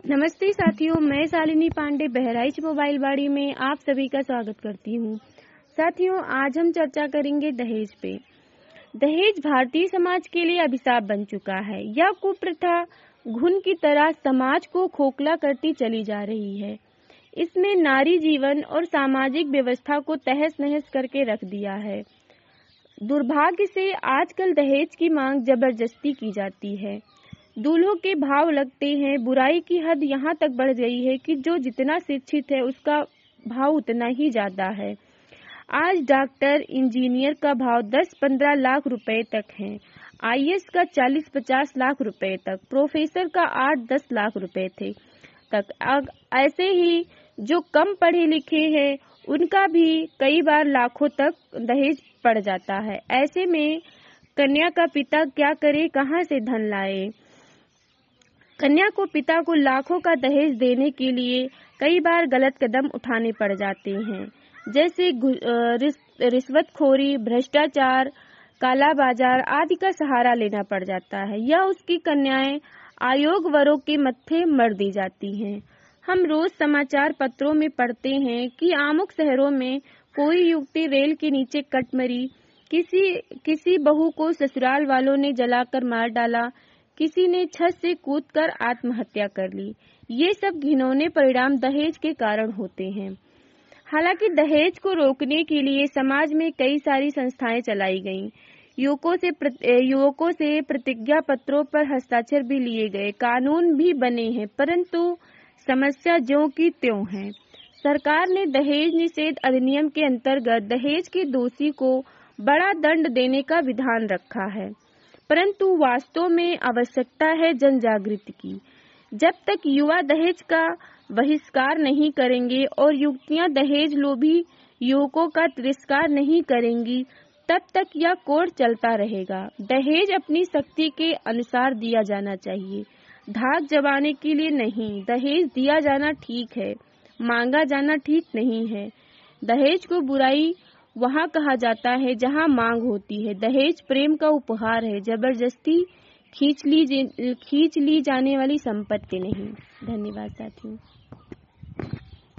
नमस्ते साथियों, मैं शालिनी पांडे बहराइच मोबाइल बाड़ी में आप सभी का स्वागत करती हूँ। साथियों, आज हम चर्चा करेंगे दहेज पे। दहेज भारतीय समाज के लिए अभिशाप बन चुका है। यह कुप्रथा घुन की तरह समाज को खोखला करती चली जा रही है। इसमें नारी जीवन और सामाजिक व्यवस्था को तहस नहस करके रख दिया है। दुर्भाग्य से आजकल दहेज की मांग जबरदस्ती की जाती है। दूल्हों के भाव लगते हैं। बुराई की हद यहाँ तक बढ़ गई है कि जो जितना शिक्षित है उसका भाव उतना ही ज्यादा है। आज डॉक्टर इंजीनियर का भाव 10-15 लाख रुपए तक है। आईएएस का 40-50 लाख रुपए तक, प्रोफेसर का 8-10 लाख रुपए थे तक। ऐसे ही जो कम पढ़े लिखे हैं उनका भी कई बार लाखों तक दहेज पड़ जाता है। ऐसे में कन्या का पिता क्या करे, कहाँ से धन लाए। कन्या को पिता को लाखों का दहेज देने के लिए कई बार गलत कदम उठाने पड़ जाते हैं, जैसे रिश्वतखोरी, भ्रष्टाचार, काला बाजार आदि का सहारा लेना पड़ जाता है या उसकी कन्याएं अयोग्य वरों के मत्थे मर दी जाती हैं। हम रोज समाचार पत्रों में पढ़ते हैं कि अमुक शहरों में कोई युवती रेल के नीचे कट मरी, किसी बहू को ससुराल वालों ने जलाकर मार डाला, किसी ने छत से कूदकर आत्महत्या कर ली। ये सब घिनौने परिणाम दहेज के कारण होते हैं। हालांकि दहेज को रोकने के लिए समाज में कई सारी संस्थाएं चलाई गईं। युवकों से प्रतिज्ञा पत्रों पर हस्ताक्षर भी लिए गए, कानून भी बने हैं, परंतु समस्या ज्यों की त्यों है। सरकार ने दहेज निषेध अधिनियम के अंतर्गत दहेज के दोषी को बड़ा दंड देने का विधान रखा है, परंतु वास्तव में आवश्यकता है जन जागृति की। जब तक युवा दहेज का बहिष्कार नहीं करेंगे और युवतियां दहेज लोभी युवकों का तिरस्कार नहीं करेंगी, तब तक यह कोड चलता रहेगा। दहेज अपनी शक्ति के अनुसार दिया जाना चाहिए, धाक जमाने के लिए नहीं। दहेज दिया जाना ठीक है, मांगा जाना ठीक नहीं है। दहेज को बुराई वहाँ कहा जाता है जहाँ मांग होती है। दहेज प्रेम का उपहार है, जबरदस्ती खींच ली जाने वाली संपत्ति नहीं। धन्यवाद साथियों।